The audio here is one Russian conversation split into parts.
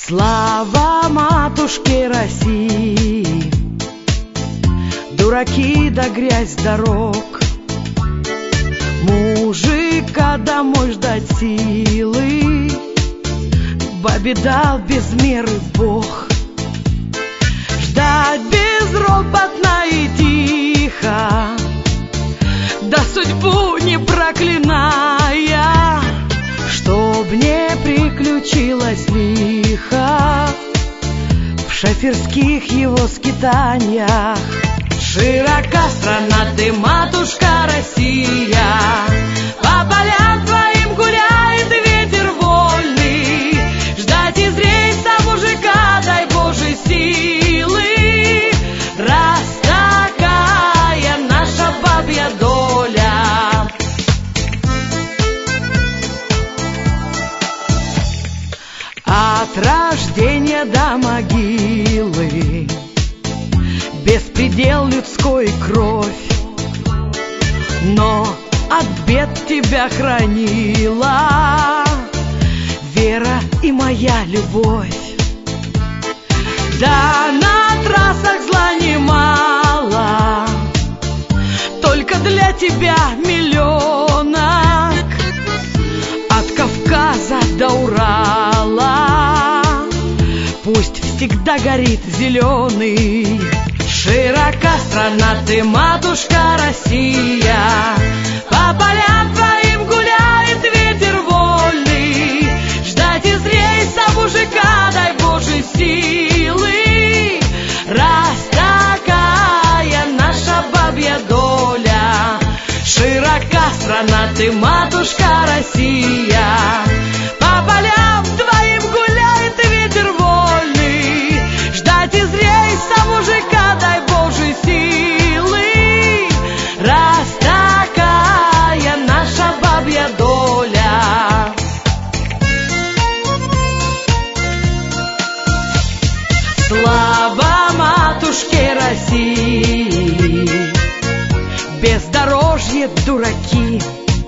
Слава матушке России, дураки да грязь дорог, мужика домой ждать силы, бабе дал без меры Бог. Ждать безропотно и тихо, да судьбу не проклиная, чтоб не приключилось лихо в шоферских его скитаниях. Широка страна ты, матушка Россия, по полям твоим гуляет ветер вольный. Ждать из рейса мужика, дай Божьей силы, раз такая наша бабья доля. От рождения до могилы беспредел людской кровь, но от бед тебя хранила вера и моя любовь. Да на трассах зла немало, только для тебя миллионок, от Кавказа до Урала пусть всегда горит зеленый. Широка страна ты, матушка Россия, по полям твоим гуляет ветер вольный. Ждать из рейса мужика, дай Божьей силы, раз такая наша бабья доля. Широка страна ты, матушка Россия, по полям твоим гуляет ветер вольный. Ждать из рейса мужика, дай Божьей силы, раз такая наша бабья доля. Слава матушке России, бездорожье дураки,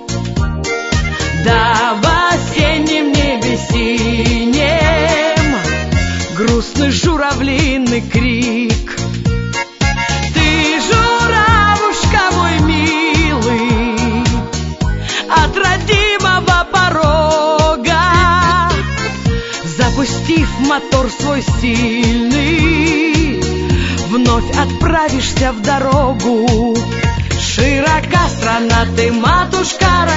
да в осеннем небе синем грустный журавлиный крик. Ты, журавушка мой милый, от родимого порога, запустив мотор свой сильный, вновь отправишься в дорогу. Широка страна ты, матушка